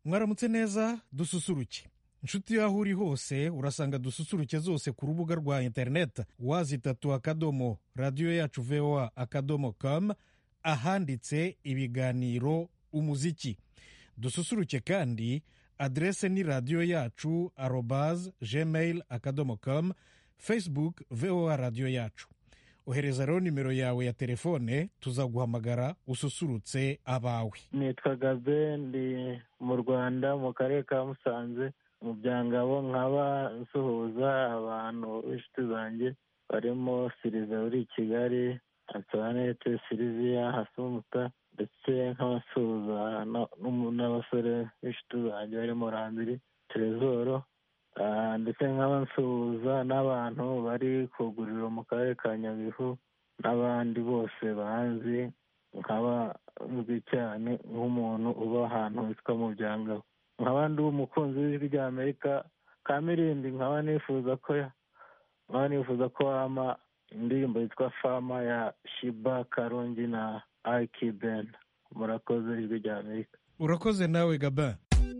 mwaramutse neza dususuruke inshuti yaho uri hose urasanga dususuruke zose ku rubuga rwa interineti wazitatu akadomo radiyo yacu voa akadomo com ahanditse ibiganiro umuziki. Dususuruke kandi adrese ni radiyo yacu @gmail akadomo com, facebook voa radiyo yacu. Ohereza rero nimero yawe ya telefone tuzaguhamagara ususurutse abawe. Nitwa Gabe, ndi mu Rwanda mu karere ka Musanze mu Byangabo, nkaba nsuhuza abantu b'inshuti zanjye barimo Siliva uri i Kigali, Antoinette, Silvia, Hasumuta, ndetse nk'abasuhuza n'abasore b'inshuti zanjye barimo Rambiri, Trezoro, ndetse nk'abasuhuza n'abantu bari kugurira mu karere ka Nyabihu n'abandi bose banzi, nkaba nzi cyane nk'umuntu uba ahantu hitwa mu Byangabo. Nkaba ndi umukunzi w'ijwi rya Amerika Kamirindi, nkaba nifuza ko wama indirimbo yitwa Fama ya Shiba Karungi na Aki Ben. Murakoze ijwi rya Amerika. Urakoze nawe Gabin.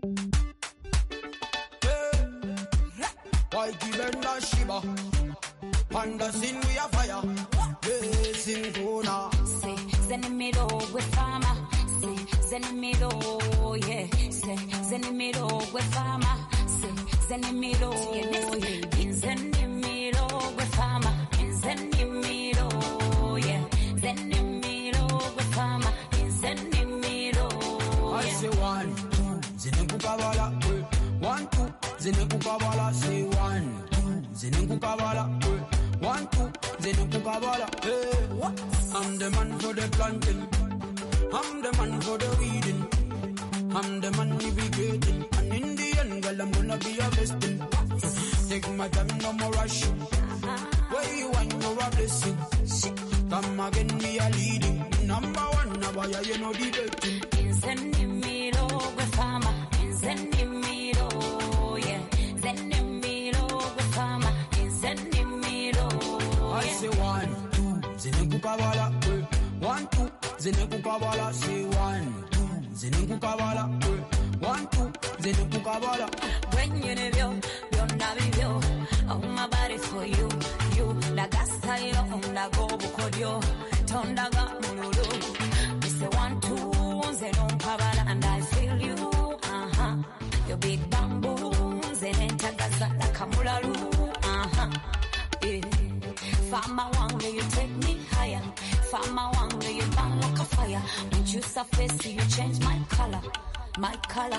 Aki Ben na Shiba Panda sin we a fire. Sing Gona say Zenimiro with Fama. Say Zenimiro, yeah. Say Zenimiro with Fama. Say Zenimiro, yeah. Zenimiro with Fama. Zenimiro, yeah. Zenimiro with Fama. Zenimiro, yeah. I say 1, 2, Zenukabala. 1, 2, Zenukabala. Say 1, 2, Zenukabala. 1, 2, Zenukabala. I'm the man for the planting. I'm the man for the weeding. I'm the man navigating. And in the end, girl, I'm gonna be harvesting. Take my time, no more rush. Where you want, you're a blessing. Come again, we are leading. Number 1, now you know debating. Zenimiro with Fama. Zenimiro, yeah. Zenimiro with Fama. Zenimiro, yeah. I say 1, 2, Zenukabala. 1, 2, Zenukabala. Say 1, 2, Zenukabala. 1, 2, Zenukabala. When you know you're not real, oh my body for you, la gasta yo onda go bukodio, tonda ga mululu. We say 1, 2, Zenukabala, and I feel you, your big bamboo, Zenentagaza la kamulalu, yeah. Fama one, will you take me higher? Fama one, will you burn like a fire? When you surface, you change my color. My color,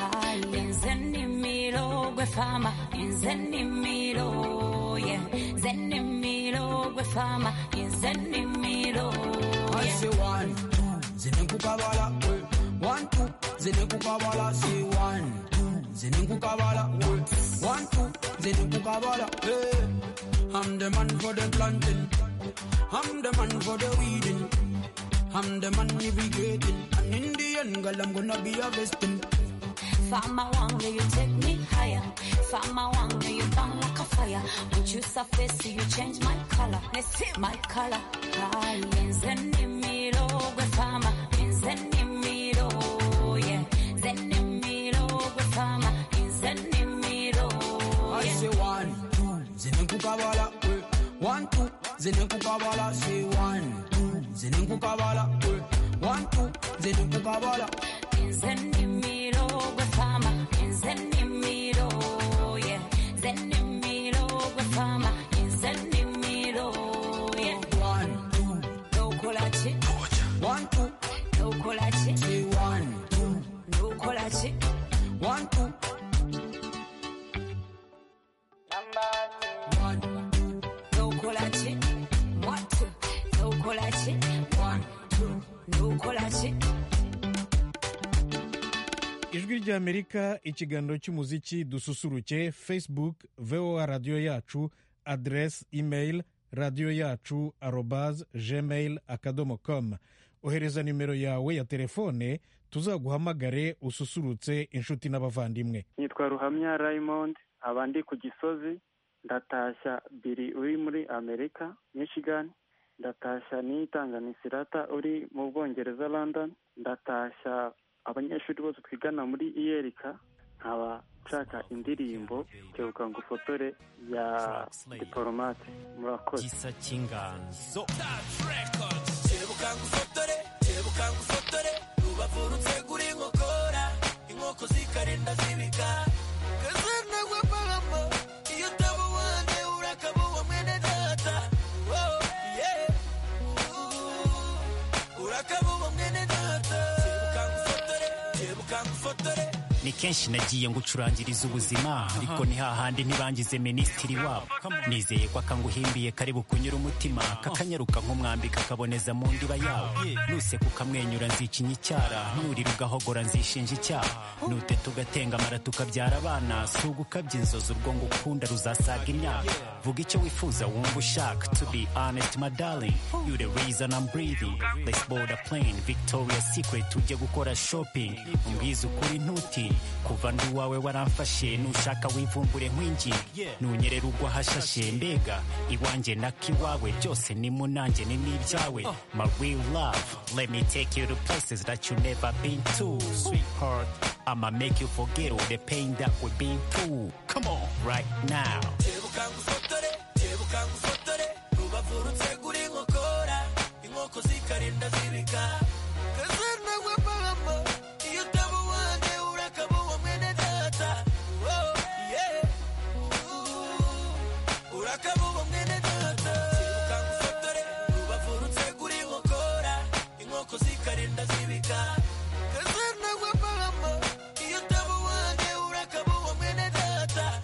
Zenimiro with Fama, Zenimiro, yeah. Zenimiro with Fama, Zenimiro, yeah. I say 1, 2, Zenukabala. 1, 2, Zenukabala. Say 1, 2, Zenukabala. 1, 2, Zenukabala. I'm the man for the planting. I'm the man for the weeding. I'm the man navigating. And in the end, girl, I'm gonna be harvesting. Fama one, will you take me higher? Fama one, will you burn like a fire? When you surface, you change my color. Let's see my color. Zenimiro with Fama. Zenimiro, yeah. Zenimiro with Fama. Zenimiro, yeah. I say 1, 2, Zenukabala. 1, 2, Zenukabala. Say 1, 2, Zenukabala. 1, 2, Zenukabala. Zenimiro with Fama. Zenimiro, yeah. Zenimiro with Fama. Zenimiro, yeah. 1, 2, no kolache. 1, 2, no kolache. say 1, 2, no kolache. 1, 2. No kolache. 1, 2, no kolache. 1, 2, no kolache. Ijwi rya Amerika, ikiganiro cy'umuziki dususuruke, Facebook voa radiyo yacu, adresse email radiyo yacu @gmail akadomo com. Ohereza nimero yawe ya telefone tuzaguhamagare ususurutse inshuti n'abavandimwe. Nitwa Ruhamya Raymond, abandi ku Gisozi. Ndatashya Biri uri muri Amerika, Michigan. Ndatashya Nitanga Nisirata uri mu Bwongereza, London. Ndatashya abanyeshuri bose twigana muri iyerika nkaba nshaka indirimbo tebuka ngo ufotore ya diplomate. Murakoze. gisa cy'inganzo tebuka ngo ufotore Rubavu rutsegura inkokora inkoko zikarinda zibika kazana wapalama iyo tabo wanjye urakabuwa mwene data urakabuwa mwene data tebuka ngo ufotore ni kenshi nagiye ngucurangiriza ubuzima ariko ni hahandi ntibangize minisitiri wabo nizeye ko akanguhimbiye kari bukunyura umutima kakanyaruka nk'umwambi kakaboneza mu ndiba yawe nuseka ukamwenyura nzicinya icyara nurira ugahogora nzishinja icyaha nuteta ugatengamara tukabyara abana si ugukabya inzozi urwo ngukunda ruzasaga imyaka vuga icyo wifuza wumva ushaka to be honest my darling you the reason I'm breathing let's board a plane Victoria's Secret tujye gukora shopping umbwiza ukuri ntuti kuva ndi wawe waramfashe nushaka wivumbure nkwingi nunyerera ugwa hashashe mbega iwanjye nakiwawe byose ni munanjye ni n'ibyawe my real love let me take you to places that you never been to sweetheart I'ma make you forget all the pain that we've been through come on right now tebuka ngo ufotore Rubavu rutsegura inkokora inkoko zikarinda zibika kazana wapalama iyo tabo wanjye urakabuwa mwene data urakabuwa mwene data tebuka ngo ufotore Rubavu rutsegura inkokora inkoko zikarinda zibika kazana wapalama iyo tabo wanjye urakabuwa mwene data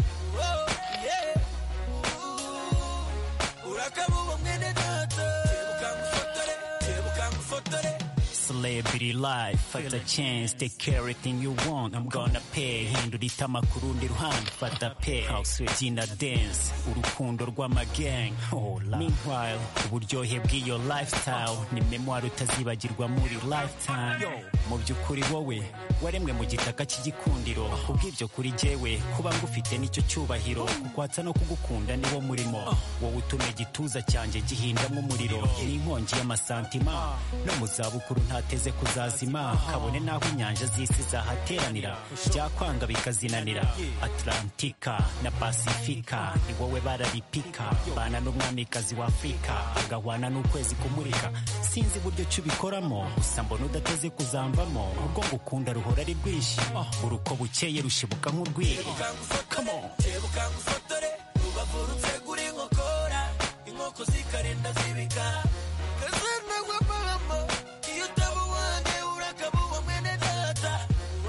urakabuwa mwene data tebuka ngo ufotore celebrity life fata chance take care everything you want I'm gonna pay hindura itama ku rundi ruhande fata pay gina dance urukundo rw'amagang meanwhile uburyohe bw'iyo lifestyle ni memoire utazibagirwa muri lifetime mu by'ukuri wowe waremwe mu gitaka cy'igikundiro kubw'ibyo kuri jyewe kuba ngufite nicyo cyubahiro kukwatsa no kugukunda niwo murimo wowe utuma igituza cyanjye gihindamo umuriro n'inkongi y'amasantima no mu zabukuru ntateze kuzazima kabone naho inyanja z'isi zahateranira byakwanga bikazinanira Atlantika na Pasifika ni wowe bararipika bana n'umwamikazi wa Afrika agahwana n'ukwezi kumurika sinzi buryo cyubikoramo gusa mbona udateze kuzamvamo ubwo ngukunda ruhora ari rwishi uruko bukeye rushibuka nk'urwiri come on tebuka ngo ufotore Rubavu rutsegura inkokora inkoko zikarinda zibika kazana wapalama iyo tabo wanjye urakabuwa mwene data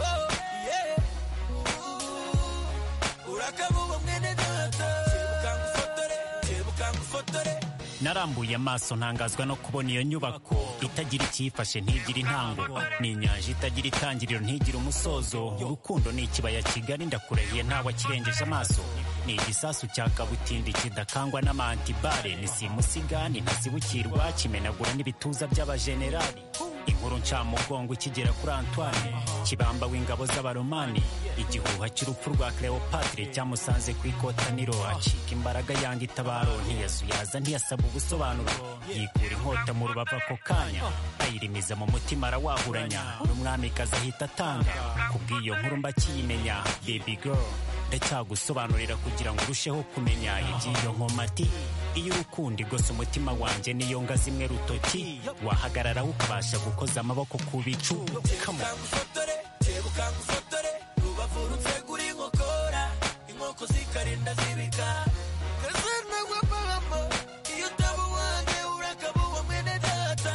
urakabuwa mwene data tebuka ngo ufotore narambuye amaso ntangazwa no kubona iyo nyubako itagira icyifashe ntigira intango ni inyanja itagira itangiriro ntigira umusozo urukundo ni ikibaya kigari ndakurahiye ntawe akirengeje amaso ni igisasu cya kabutindi kidakangwa n'amantibare ni simusiga ni ntasibukirwa kimenagura n'ibituza by'abajenerali inkuru ncamugongo ikigera kuri Antoine kibamba w'ingabo z'abaromani igihuha cy'urupfu rwa Cleopatre cyamusanze ku ikotaniro acika imbaraga yanga itabaro ntiyazuyaza ntiyasaba ubusobanuro yikura inkota mu rubavu ako kanya ayirimiza mu mutima arawahuranya n'umwamikazi ahita atanga kubw'iyo nkuru mbakiyimenya baby girl ndacyagusobanurira kugira ngo urusheho kumenya iby'iyo nkomati iyo urukundo igose umutima wanjye niyo nga zimwe rutoki wahagarara ukabasha gukoza amaboko ku bicu tebuka ngo ufotore Rubavu rutsegura inkokora inkoko zikarinda zibika kazana wapalama iyo tabo wanjye urakabuwa mwene data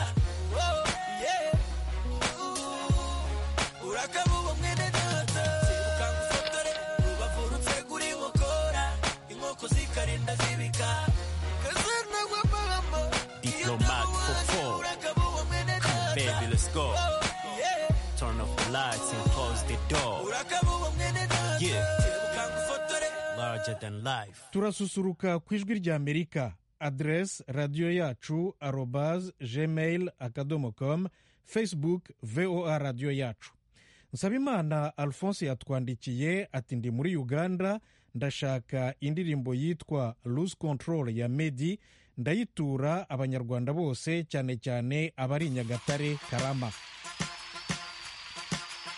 urakabuwa mwene data tebuka ngo ufotore Rubavu rutsegura inkokora inkoko zikarinda zibika kazana wapalama Diplomat for four come baby let's go turn off the lights and close the door yeah larger than life turasusuruka ku ijwi ry'Amerika adresse radiyo yacu @gmail.com Facebook VOA radiyo yacu. Nsabimana Alphonse yatwandikiye ati ndi muri Uganda ndashaka indirimbo yitwa Lose Control ya Meddy ndayitura abanyarwanda bose cyane cyane abari Nyagatare Karama.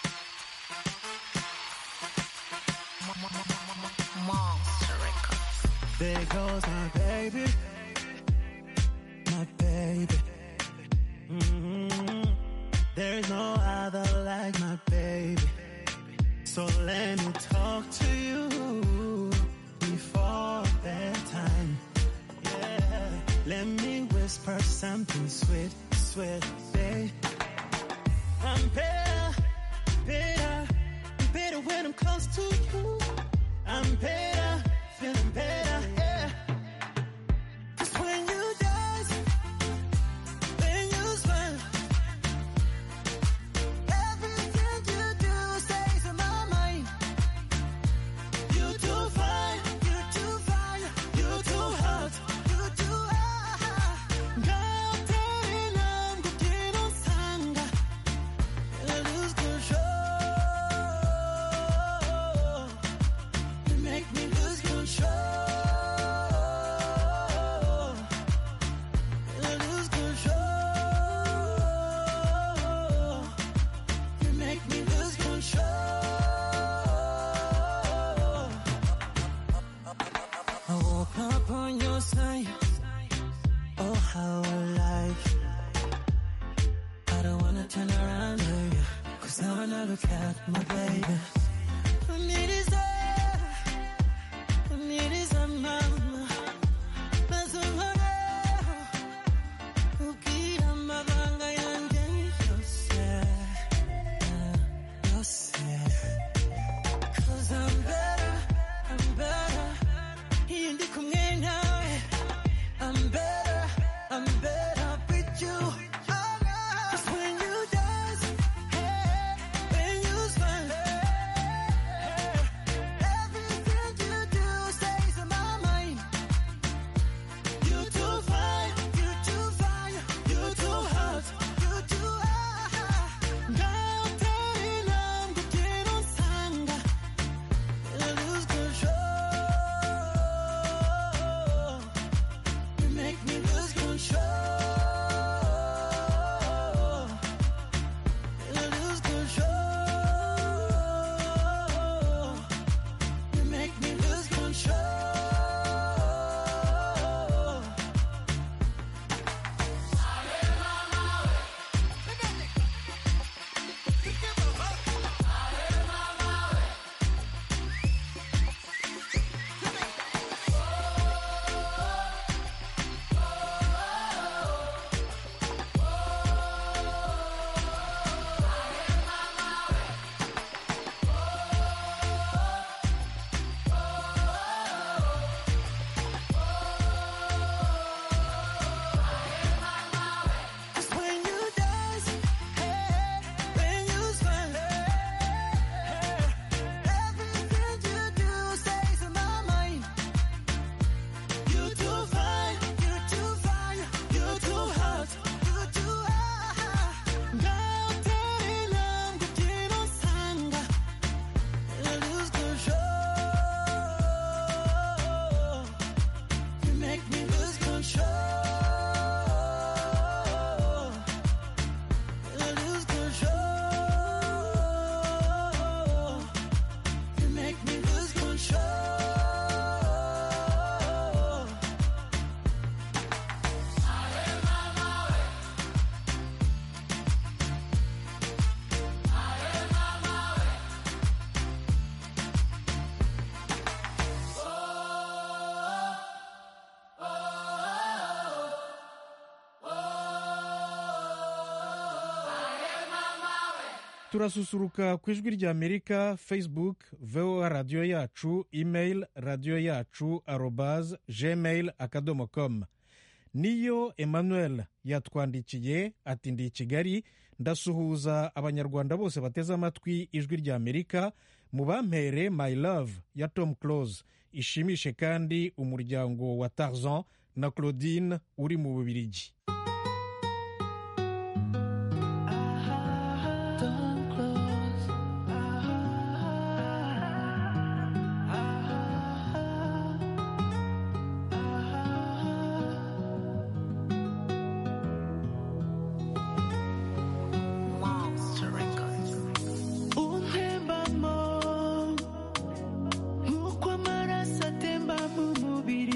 There goes my baby, my baby. There's no other like my baby. So let me talk to you before bedtime. Yeah, let me whisper something sweet, sweet, babe. I'm better, better, better when I'm close to you. I'm better, feeling better, yeah. 'Cause when you dance, when you smile, everything you do stays in my mind. You too fine, you too fine, you too hot, you too hot. 같은 남국기는 상가, I lose control. You make me lose control. I lose control. You make me lose control. I woke up on your side. Oh, how I like you. I don't wanna turn around, baby, 'cause now when I look at my baby, I need is a mama. That's a mama. Ukira mabanga yanjye yose, yose. 'Cause I'm better, iyo ndi kumwe nawe. I'm better with you. 'Cause when you dance, when you smile, everything you do stays in my mind. You too fine, you too fine, you too hot, you too hot. 같은 남국기는 상가, I lose control. You make me lose control. I lose control. You make me lose control. Cause when you dance, when you smile, everything you do stays in my mind. You too fine, you too fine, you too hot, you too hot. 같은 남국기는 상가, I lose control. You make me lose control. I lose control. You make me lose control. turasusuruka ku ijwi rya amerika, facebook voa radiyo yacu, email radiyo yacu @gmail.com. niyo emmanuel yatwandikiye ati ndi i kigali, ndasuhuza abanyarwanda bose bateze amatwi ijwi rya amerika, mu bampere my love ya tom close ishimishe kandi umuryango wa Tarzan na Claudine uri mu Bubiligi. Untembamo, nk'uko amaraso atemba mu mubiri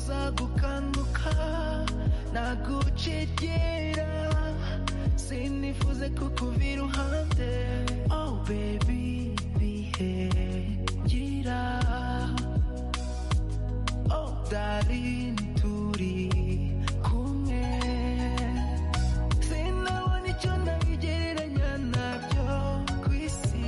sinifuza gukanguka nagucegera sinifuze kukuva iruhande oh baby bihe gira oh darling turi kumwe sinabona icyo nabigereranya nabyo ku isi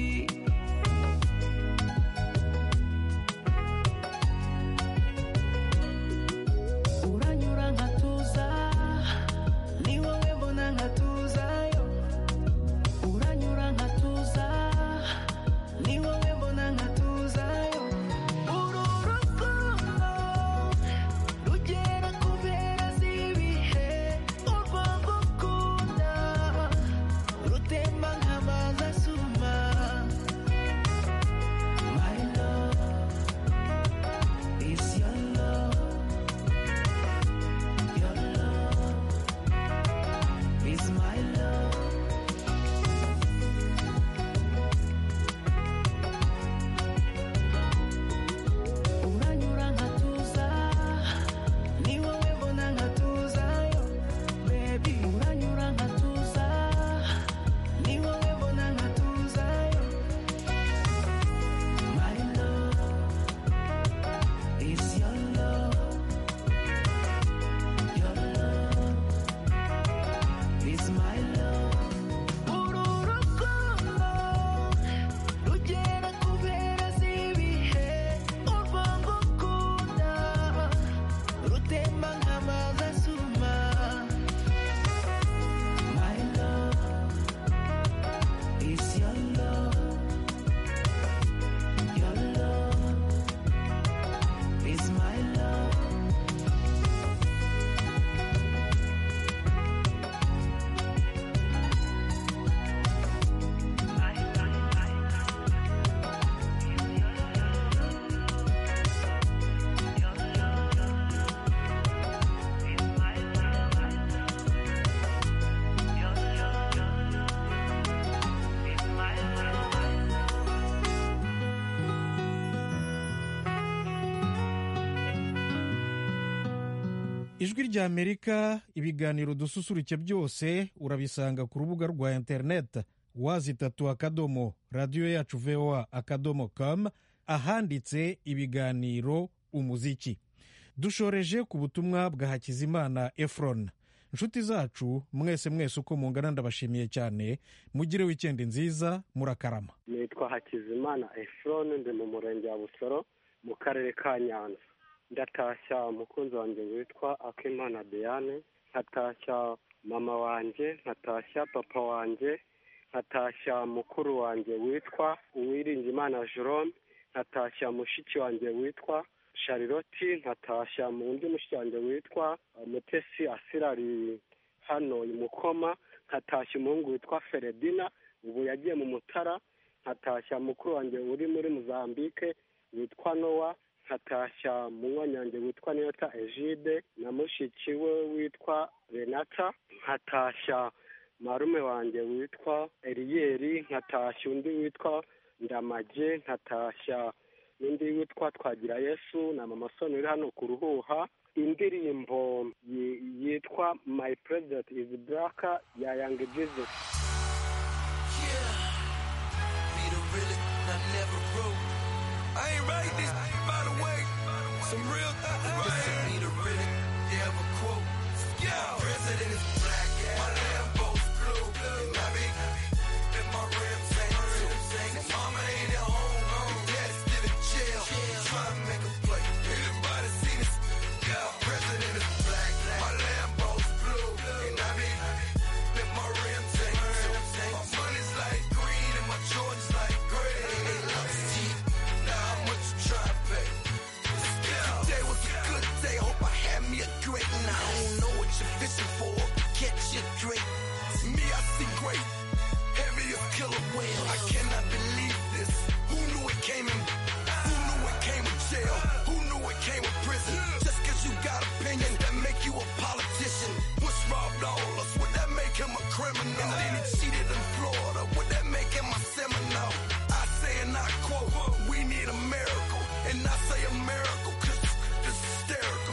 uranyura nkatuza ni wowe mbona nkatuzayo uranyura nkatuza ni wowe mbona nkatuzayo uru rukundo rugera ku mpera z'ibihe urwo ngukunda rutemba nk'amazi asuma my love is your love your love is my love uranyura nkatuza ni wowe mbona nkatuzayo baby uranyura nkatuza ni wowe mbona nkatuzayo my love is your love your love is my love uru rukundo rugera ku mpera z'ibihe urwo ngukunda rutemba nk'amazi asuma my love is your love your love is my love ijwi rya amerika ibiganiro dususuruke byose urabisanga ku rubuga rwa interineti wazitatu akadomo radiyo yacu voa akadomo com ahanditse ibiganiro umuziki dushoreje ku butumwa bwa hakizimana efron inshuti zacu mwese uko mungana ndabashimiye cyane mugire wikendi nziza murakarama nitwa hakizimana efron ndi mu murenge wa busoro mu karere ka nyanza ndatashya umukunzi wanjye witwa akimana diane nkatashya mama wanjye nkatashya papa wanjye nkatashya mukuru wanjye witwa uwiringimana jerome nkatashya mushiki wanjye witwa shariroti nkatashya undi mushiki wanjye witwa mutesi asirari hano imukoma nkatashya umuhungu witwa feredina ubu yagiye mu mutara nkatashya mukuru wanjye uri muri mozambique witwa nowa nkatashya munywanyi wanjye witwa niyota egide na mushiki we witwa renata nkatashya marume wanjye witwa eriyeri nkatashya undi witwa ndamage nkatashya n'undi witwa twagira yesu na mama soni uri hano ku ruhuha indirimbo yitwa my president is black ya young jesus I ain't write this, by the way. Some real things. This should be the really ever quote. Yeah, president is black, my Lambo's blue, and I be in my rims ain't mama ain't at home, dad's still in jail, trying to make a play. Anybody see this? Yeah, president is black, my Lambo's blue, and I be in my rims ain't. My money's like green and my Jordans like gray. Now how much you try to pay? Today was a good day, hope I had me a great night. I don't know what you're fishing for, catch your drink. Me, I see great, heavy as killer whale. I cannot believe this. Who knew it came in? Who knew it came with jail? Who knew it came with prison? Just cause you got opinion, that make you a politician. Bush robbed all us, would that make him a criminal? And then he cheated in Florida, would that make him a Seminole? I say and I quote, we need a miracle. And I say a miracle cause it's hysterical.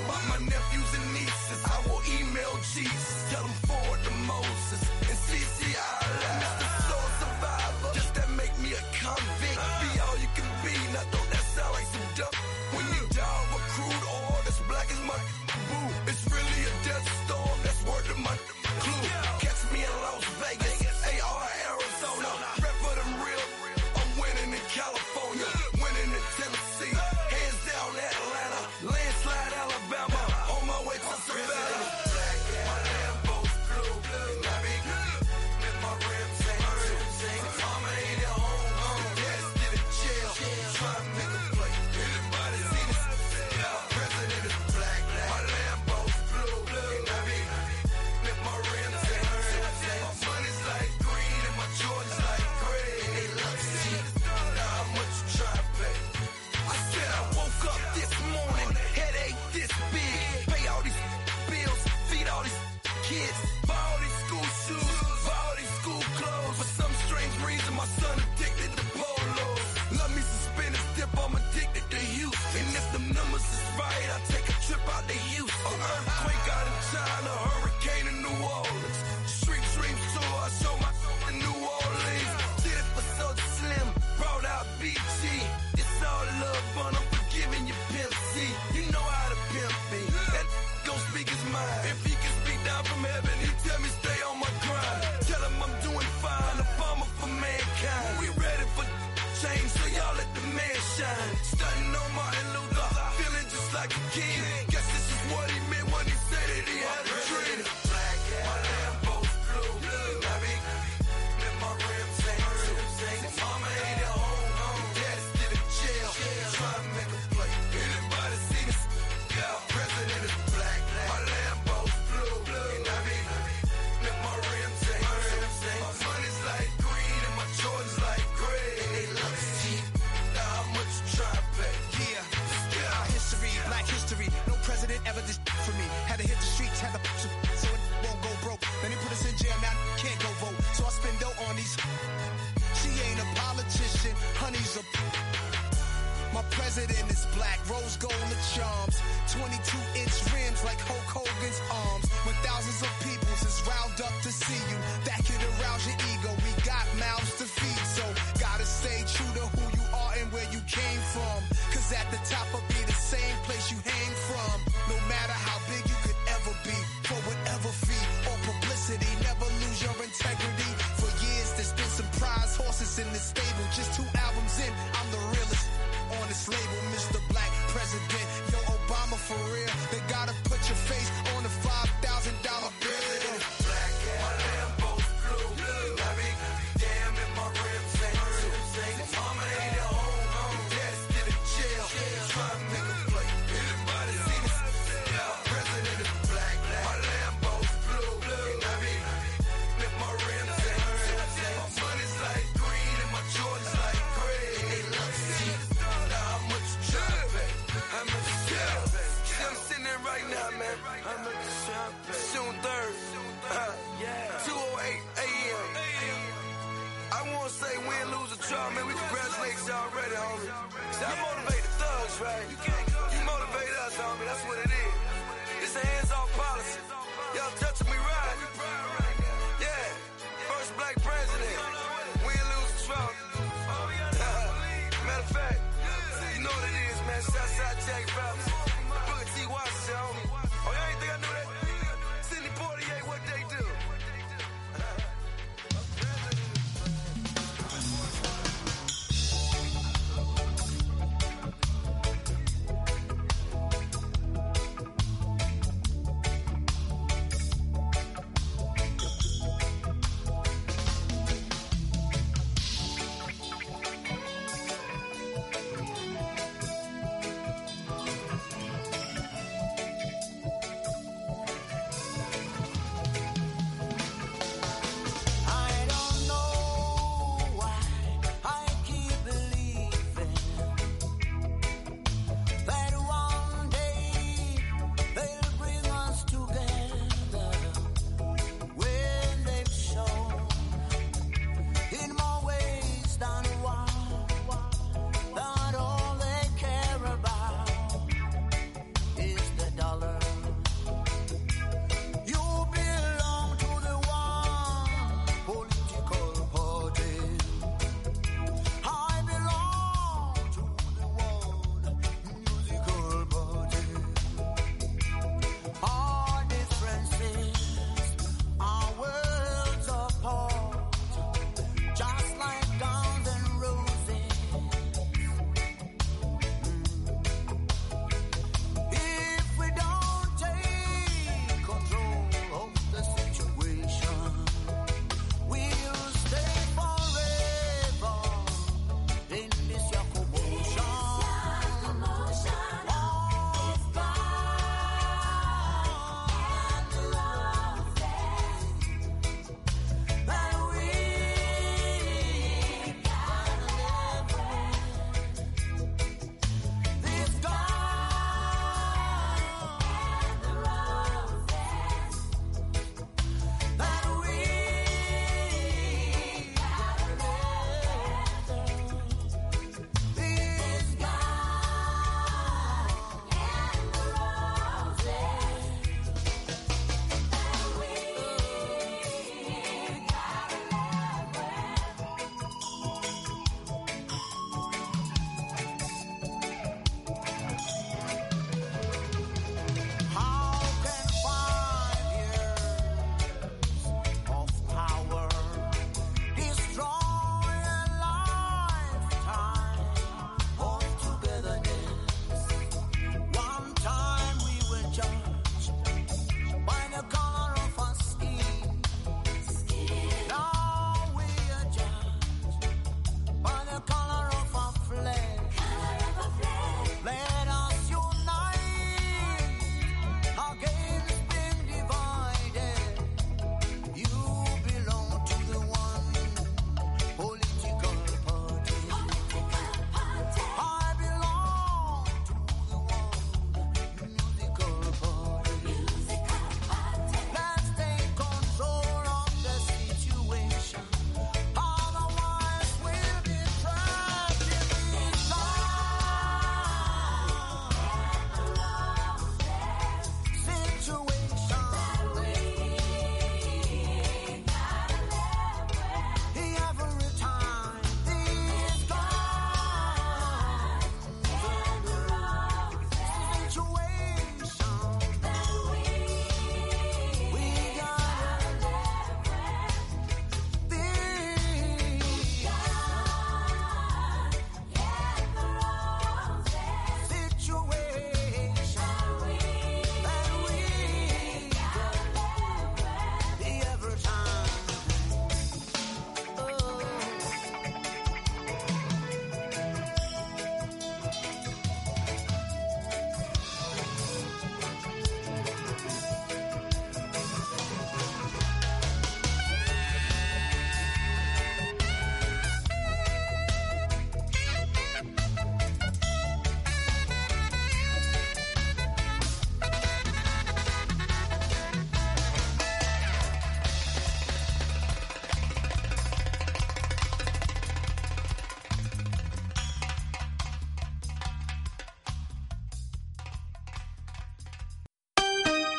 mine. If he can speak down from heaven, he tell me stay on my grind. Tell him I'm doing fine, a bomber for mankind. We ready for change, so y'all let the man shine. Stunting on Martin Luther, feeling just like a king. Guess this is what he meant when he said that he had a dream. Black, my Lambo's blue. I be in my rims ain't mama ain't at home. Dad's still in jail, trying to make a play. Anybody see this? Yeah, president is black. My Lambo's blue. And I be in my rims ain't my money's like green and my Jordans like gray. They love to see now how much you try to pay. Yeah, our history, black history. No president ever did for me. Had to hit the streets, had to so it won't go broke. Then they put us in jail, now can't go vote. So I spend dough on these. She ain't a politician, honey's a. My president is black, rose gold and charms. 22-inch rims like Hulk Hogan's arms. When thousands of people is riled up to see you, that could arouse your ego. We got mouths to feed, so gotta stay true to who you are and where you came from. Cause at the top will be the same place you hang from. No matter how big you could ever be, for whatever fee or publicity, never lose your integrity. For years there's been some prize horses in the stable. Just 2 albums in, I'm the realest on this label, Mr. Black President. Yo, Obama for real. They gotta put your face on the $5,000 bill. Black, my Lambo's blue. I be damn in my rims ain't mama ain't at home. Dad's still in jail, trying to make a play. Anybody see this? Yeah, president is black. My Lambo's blue. And I be in my rims ain't my money's like green and my Jordans like gray. They love to see now how much you try to pay. How much you try to pay. See, I'm sitting there right now, man. How much you try to pay. June 3rd. 2:08 a.m. I won't say win, lose, or draw, man. We congratulate you already, homie. See, I motivate the thugs, right?